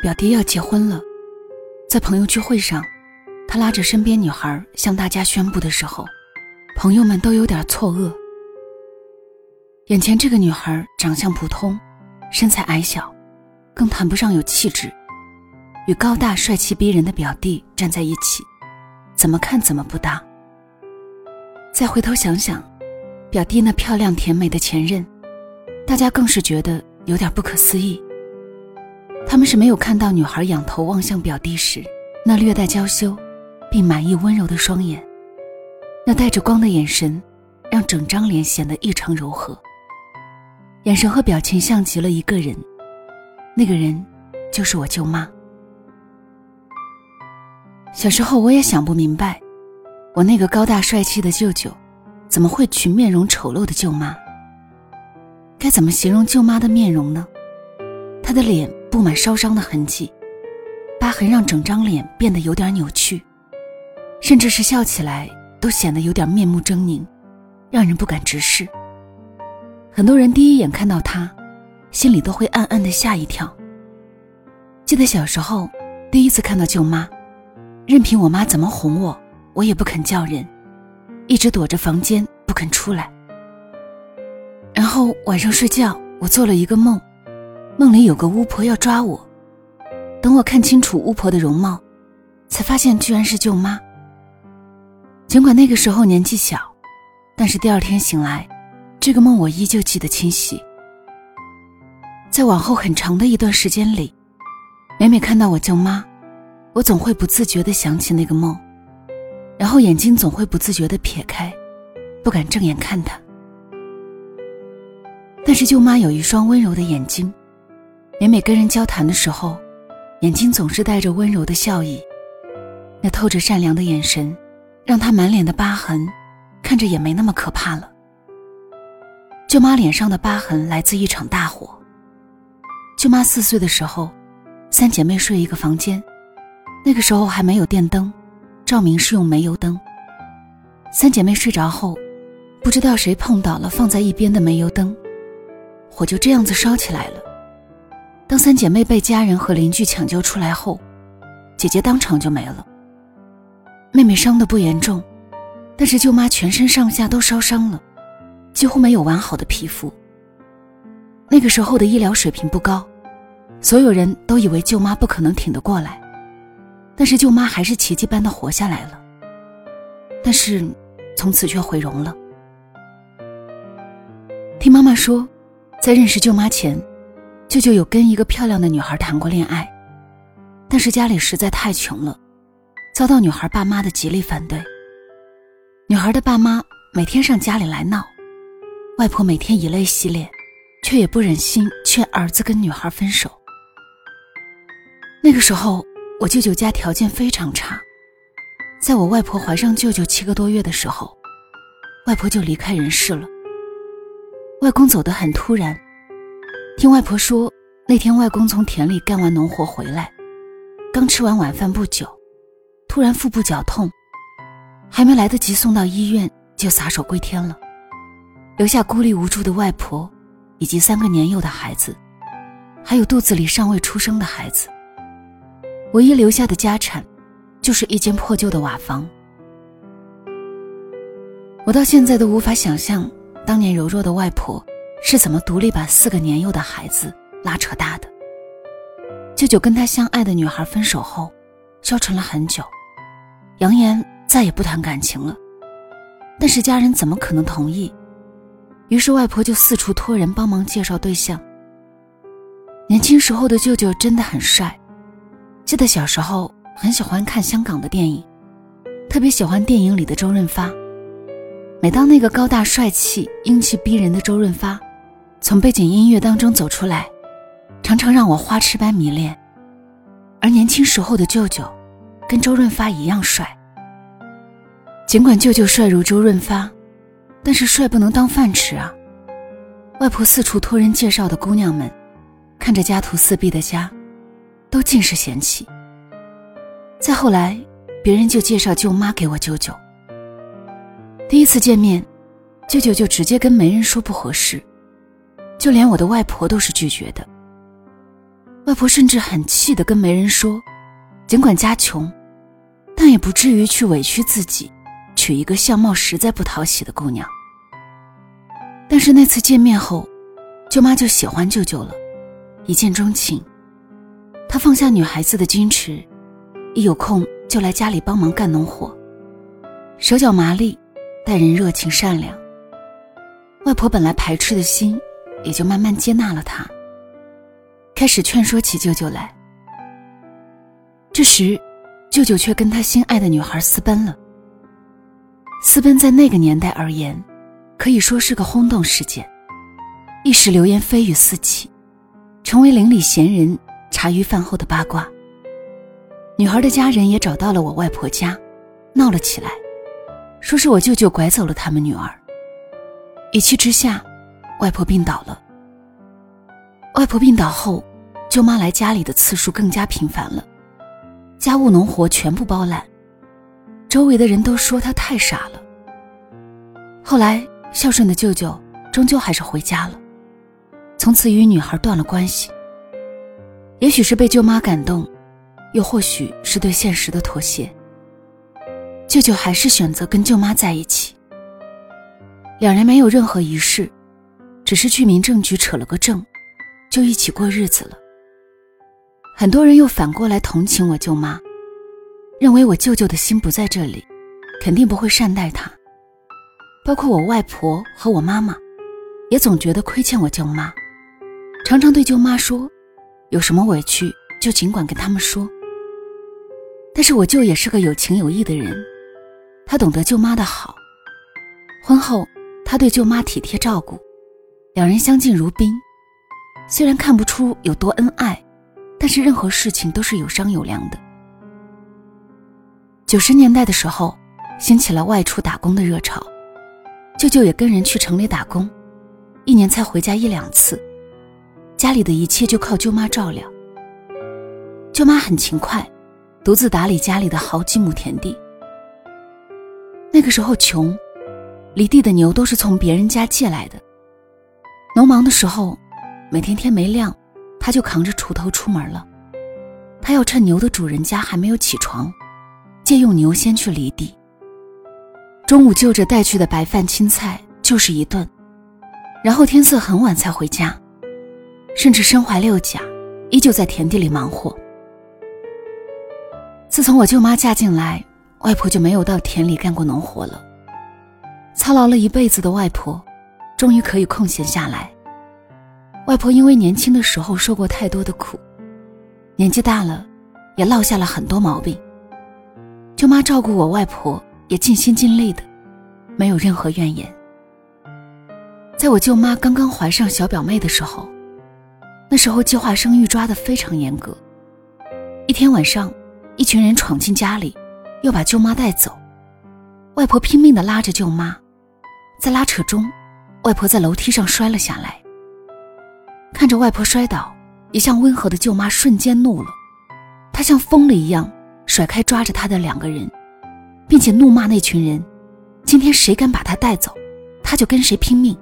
表弟要结婚了，在朋友聚会上，他拉着身边女孩向大家宣布的时候，朋友们都有点错愕。眼前这个女孩长相普通，身材矮小，更谈不上有气质，与高大帅气逼人的表弟站在一起，怎么看怎么不搭。再回头想想表弟那漂亮甜美的前任，大家更是觉得有点不可思议。他们是没有看到女孩仰头望向表弟时那略带娇羞并满意温柔的双眼，那带着光的眼神让整张脸显得异常柔和。眼神和表情像极了一个人，那个人就是我舅妈。小时候我也想不明白，我那个高大帅气的舅舅怎么会娶面容丑陋的舅妈。该怎么形容舅妈的面容呢？她的脸布满烧伤的痕迹，疤痕让整张脸变得有点扭曲，甚至是笑起来都显得有点面目狰狞，让人不敢直视。很多人第一眼看到她，心里都会暗暗地吓一跳。记得小时候第一次看到舅妈，任凭我妈怎么哄我，我也不肯叫人，一直躲着房间不肯出来。然后晚上睡觉，我做了一个梦，梦里有个巫婆要抓我。等我看清楚巫婆的容貌，才发现居然是舅妈。尽管那个时候年纪小，但是第二天醒来，这个梦我依旧记得清晰。在往后很长的一段时间里，每每看到我舅妈，我总会不自觉地想起那个梦，然后眼睛总会不自觉地撇开，不敢正眼看她。但是舅妈有一双温柔的眼睛，每每跟人交谈的时候，眼睛总是带着温柔的笑意，那透着善良的眼神，让她满脸的疤痕看着也没那么可怕了。舅妈脸上的疤痕来自一场大火。舅妈4岁的时候，3姐妹睡一个房间，那个时候还没有电灯，照明是用煤油灯。3姐妹睡着后，不知道谁碰倒了放在一边的煤油灯，火就这样子烧起来了。当3姐妹被家人和邻居抢救出来后，姐姐当场就没了。妹妹伤得不严重，但是舅妈全身上下都烧伤了，几乎没有完好的皮肤。那个时候的医疗水平不高，所有人都以为舅妈不可能挺得过来，但是舅妈还是奇迹般的活下来了。但是从此却毁容了。听妈妈说，在认识舅妈前，舅舅有跟一个漂亮的女孩谈过恋爱，但是家里实在太穷了，遭到女孩爸妈的极力反对。女孩的爸妈每天上家里来闹，外婆每天以泪洗脸，却也不忍心劝儿子跟女孩分手。那个时候我舅舅家条件非常差，在我外婆怀上舅舅7个多月的时候，外婆就离开人世了。外公走得很突然，听外婆说，那天外公从田里干完农活回来，刚吃完晚饭不久，突然腹部绞痛，还没来得及送到医院就撒手归天了，留下孤立无助的外婆以及3个年幼的孩子，还有肚子里尚未出生的孩子。唯一留下的家产就是一间破旧的瓦房。我到现在都无法想象当年柔弱的外婆是怎么独立把4个年幼的孩子拉扯大的。舅舅跟他相爱的女孩分手后消沉了很久，扬言再也不谈感情了，但是家人怎么可能同意？于是外婆就四处托人帮忙介绍对象。年轻时候的舅舅真的很帅，记得小时候很喜欢看香港的电影，特别喜欢电影里的周润发。每当那个高大帅气英气逼人的周润发从背景音乐当中走出来，常常让我花痴般迷恋。而年轻时候的舅舅跟周润发一样帅。尽管舅舅帅如周润发，但是帅不能当饭吃啊。外婆四处托人介绍的姑娘们看着家徒四壁的家，都尽是嫌弃。再后来别人就介绍舅妈给我舅舅，第一次见面，舅舅就直接跟媒人说不合适，就连我的外婆都是拒绝的。 外婆甚至很气地跟媒人说，尽管家穷，但也不至于去委屈自己娶一个相貌实在不讨喜的姑娘。但是那次见面后，舅妈就喜欢舅舅了，一见钟情。她放下女孩子的矜持，一有空就来家里帮忙干农活，手脚麻利，待人热情善良。外婆本来排斥的心也就慢慢接纳了她，开始劝说起舅舅来。这时舅舅却跟他心爱的女孩私奔了。私奔在那个年代而言，可以说是个轰动事件，一时流言蜚语四起，成为邻里闲人茶余饭后的八卦。女孩的家人也找到了我外婆家，闹了起来，说是我舅舅拐走了他们女儿。一气之下，外婆病倒了。外婆病倒后，舅妈来家里的次数更加频繁了，家务农活全部包揽，周围的人都说她太傻了。后来孝顺的舅舅终究还是回家了，从此与女孩断了关系。也许是被舅妈感动，又或许是对现实的妥协，舅舅还是选择跟舅妈在一起。两人没有任何仪式，只是去民政局扯了个证，就一起过日子了。很多人又反过来同情我舅妈，认为我舅舅的心不在这里，肯定不会善待她。包括我外婆和我妈妈，也总觉得亏欠我舅妈，常常对舅妈说，有什么委屈就尽管跟他们说。但是我舅也是个有情有义的人，他懂得舅妈的好。婚后他对舅妈体贴照顾，两人相敬如宾。虽然看不出有多恩爱，但是任何事情都是有商有量的。90年代的时候，兴起了外出打工的热潮，舅舅也跟人去城里打工，一年才回家1-2次，家里的一切就靠舅妈照料。舅妈很勤快，独自打理家里的好几亩田地。那个时候穷，犁地的牛都是从别人家借来的。农忙的时候，每天天没亮，他就扛着锄头出门了。他要趁牛的主人家还没有起床，借用牛先去犁地。中午就着带去的白饭青菜就是一顿，然后天色很晚才回家，甚至身怀6甲，依旧在田地里忙活。自从我舅妈嫁进来，外婆就没有到田里干过农活了。操劳了一辈子的外婆终于可以空闲下来。外婆因为年轻的时候受过太多的苦，年纪大了也落下了很多毛病。舅妈照顾我外婆也尽心尽力的，没有任何怨言。在我舅妈刚刚怀上小表妹的时候，那时候计划生育抓得非常严格。一天晚上，一群人闯进家里，要把舅妈带走。外婆拼命地拉着舅妈，在拉扯中，外婆在楼梯上摔了下来。看着外婆摔倒，一向温和的舅妈瞬间怒了，她像疯了一样甩开抓着她的2个人，并且怒骂那群人，今天谁敢把她带走，她就跟谁拼命。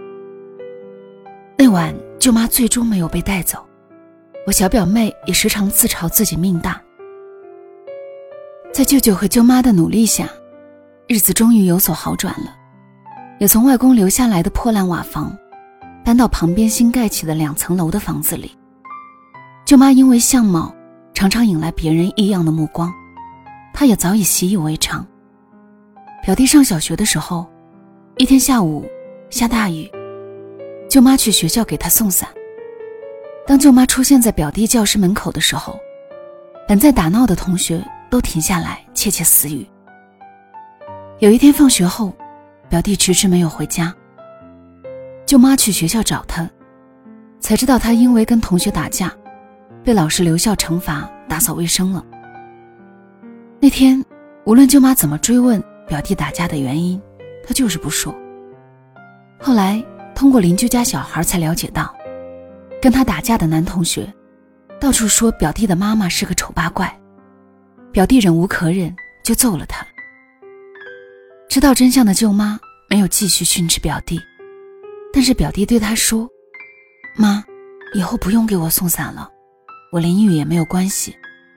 那晚舅妈最终没有被带走，我小表妹也时常自嘲自己命大。在舅舅和舅妈的努力下，日子终于有所好转了，也从外公留下来的破烂瓦房搬到旁边新盖起的2层楼的房子里。舅妈因为相貌常常引来别人异样的目光，她也早已习以为常。表弟上小学的时候，一天下午下大雨，舅妈去学校给他送伞。当舅妈出现在表弟教室门口的时候，本在打闹的同学都停下来窃窃私语。有一天放学后，表弟迟迟没有回家，舅妈去学校找他，才知道他因为跟同学打架，被老师留校惩罚打扫卫生了。那天无论舅妈怎么追问表弟打架的原因，他就是不说。后来通过邻居家小孩才了解到，跟他打架的男同学到处说表弟的妈妈是个丑八怪，表弟忍无可忍就揍了他。知道真相的舅妈没有继续训斥表弟，但是表弟对他说，妈，以后不用给我送伞了， 我淋雨也没有关系。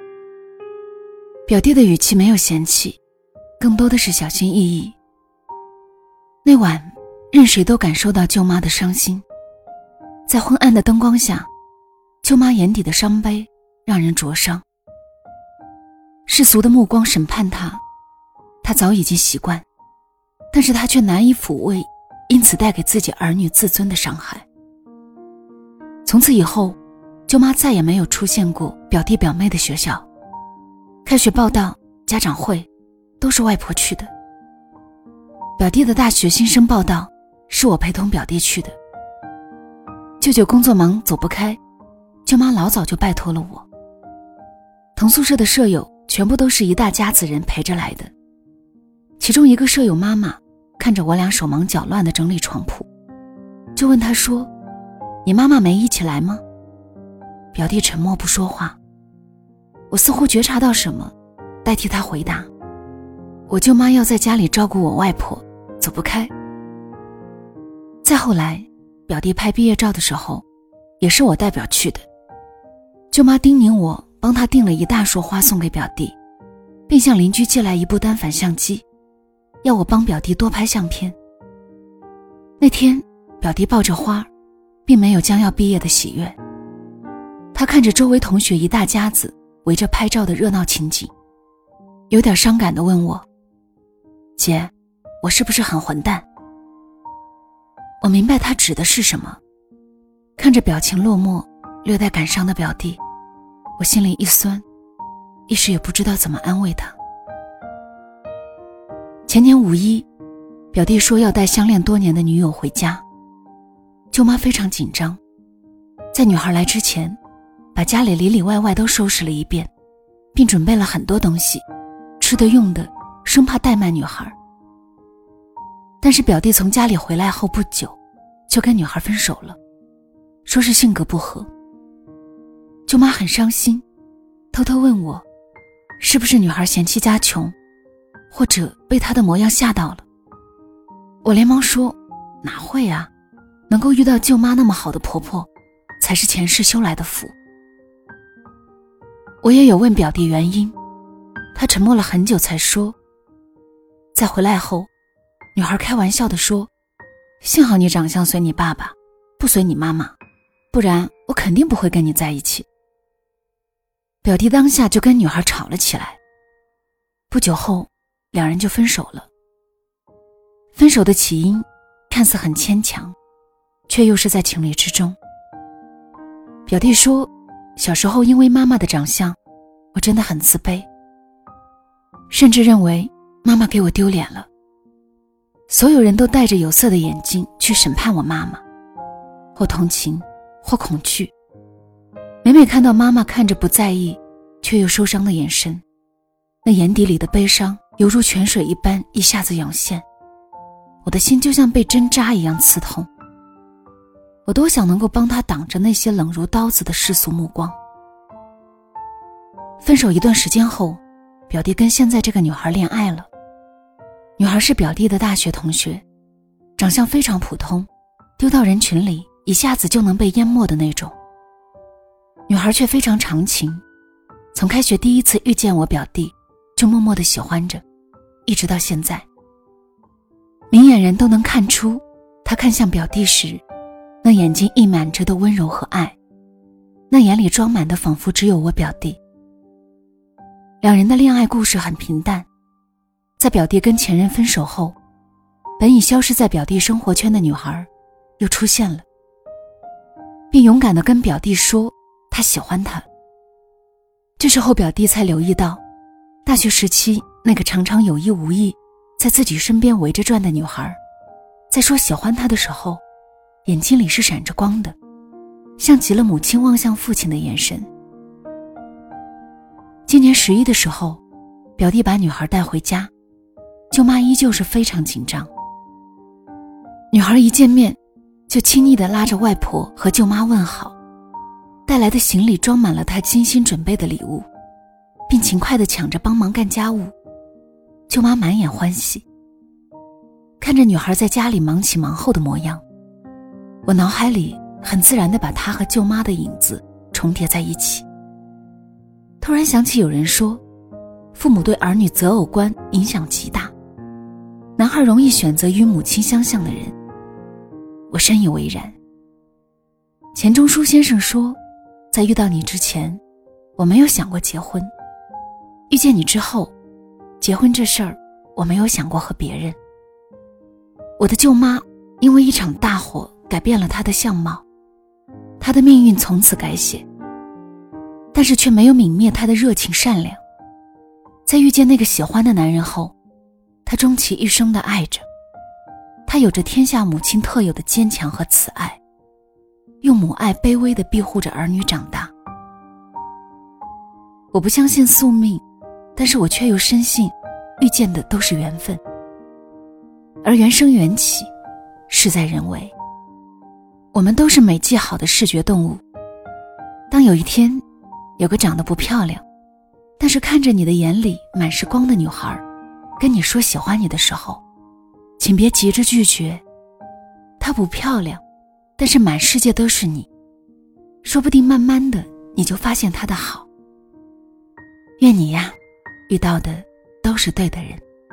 表弟的语气没有嫌弃，更多的是小心翼翼。那晚任谁都感受到舅妈的伤心，在昏暗的灯光下，舅妈眼底的伤悲让人灼伤。世俗的目光审判她，她早已经习惯，但是她却难以抚慰因此带给自己儿女自尊的伤害。从此以后，舅妈再也没有出现过表弟表妹的学校，开学报到、家长会都是外婆去的。表弟的大学新生报到是我陪同表弟去的。舅舅工作忙走不开，舅妈老早就拜托了我。同宿舍的舍友全部都是一大家子人陪着来的。其中一个舍友妈妈看着我俩手忙脚乱地整理床铺，就问他说：“你妈妈没一起来吗？”表弟沉默不说话。我似乎觉察到什么，代替他回答：“我舅妈要在家里照顾我外婆，走不开。”再后来，表弟拍毕业照的时候，也是我代表去的。舅妈叮咛我帮她订了一大束花送给表弟，并向邻居借来一部单反相机，要我帮表弟多拍相片。那天，表弟抱着花，并没有将要毕业的喜悦。他看着周围同学一大家子围着拍照的热闹情景，有点伤感地问我：“姐，我是不是很混蛋？”我明白他指的是什么。看着表情落寞、略带感伤的表弟，我心里一酸，一时也不知道怎么安慰他。前年5一，表弟说要带相恋多年的女友回家，舅妈非常紧张，在女孩来之前，把家里里里外外都收拾了一遍，并准备了很多东西，吃的用的，生怕怠慢女孩。但是表弟从家里回来后不久，就跟女孩分手了，说是性格不合。舅妈很伤心，偷偷问我，是不是女孩嫌弃家穷，或者被她的模样吓到了。我连忙说，哪会啊，能够遇到舅妈那么好的婆婆，才是前世修来的福。我也有问表弟原因，他沉默了很久才说，在回来后，女孩开玩笑地说，幸好你长相随你爸爸，不随你妈妈，不然我肯定不会跟你在一起。表弟当下就跟女孩吵了起来，不久后两人就分手了。分手的起因看似很牵强，却又是在情理之中。表弟说，小时候因为妈妈的长相，我真的很自卑，甚至认为妈妈给我丢脸了。所有人都戴着有色的眼镜去审判我妈妈，或同情，或恐惧。每每看到妈妈看着不在意，却又受伤的眼神，那眼底里的悲伤犹如泉水一般一下子涌现，我的心就像被针扎一样刺痛。我多想能够帮她挡着那些冷如刀子的世俗目光。分手一段时间后，表弟跟现在这个女孩恋爱了。女孩是表弟的大学同学，长相非常普通，丢到人群里一下子就能被淹没的那种。女孩却非常长情，从开学第一次遇见我表弟，就默默地喜欢着，一直到现在。明眼人都能看出，她看向表弟时，那眼睛溢满着的温柔和爱，那眼里装满的仿佛只有我表弟。两人的恋爱故事很平淡，在表弟跟前任分手后，本已消失在表弟生活圈的女孩又出现了，并勇敢地跟表弟说她喜欢他。这时候表弟才留意到，大学时期那个常常有意无意在自己身边围着转的女孩，在说喜欢他的时候，眼睛里是闪着光的，像极了母亲望向父亲的眼神。今年11的时候，表弟把女孩带回家，舅妈依旧是非常紧张。女孩一见面就亲昵地拉着外婆和舅妈问好，带来的行李装满了她精心准备的礼物，并勤快地抢着帮忙干家务。舅妈满眼欢喜，看着女孩在家里忙前忙后的模样，我脑海里很自然地把她和舅妈的影子重叠在一起。 突然想起有人说，父母对儿女择偶观影响极大，男孩容易选择与母亲相像的人。我深以为然。钱钟书先生说，在遇到你之前，我没有想过结婚，遇见你之后，结婚这事儿我没有想过和别人。我的舅妈因为一场大火改变了她的相貌，她的命运从此改写，但是却没有泯灭她的热情善良。在遇见那个喜欢的男人后，她终其一生的爱着，她有着天下母亲特有的坚强和慈爱，用母爱卑微地庇护着儿女长大。我不相信宿命，但是我却又深信遇见的都是缘分，而缘生缘起，事在人为。我们都是美记好的视觉动物，当有一天有个长得不漂亮，但是看着你的眼里满是光的女孩跟你说喜欢你的时候，请别急着拒绝。她不漂亮，但是满世界都是你，说不定慢慢的你就发现她的好。愿你呀，遇到的都是对的人。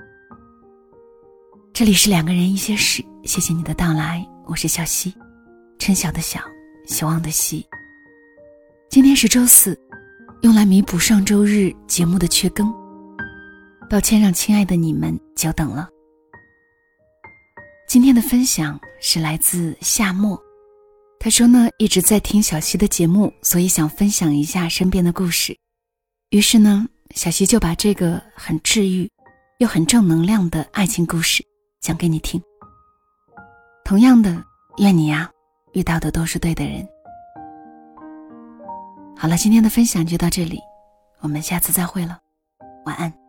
这里是两个人一些事，谢谢你的到来，我是小溪，春晓的晓，希望的希。今天是周四，用来弥补上周日节目的缺更，抱歉让亲爱的你们久等了。今天的分享是来自夏末，他说呢，一直在听小溪的节目，所以想分享一下身边的故事。于是呢，小溪就把这个很治愈又很正能量的爱情故事讲给你听。同样的，愿你呀，遇到的都是对的人。好了，今天的分享就到这里，我们下次再会了，晚安。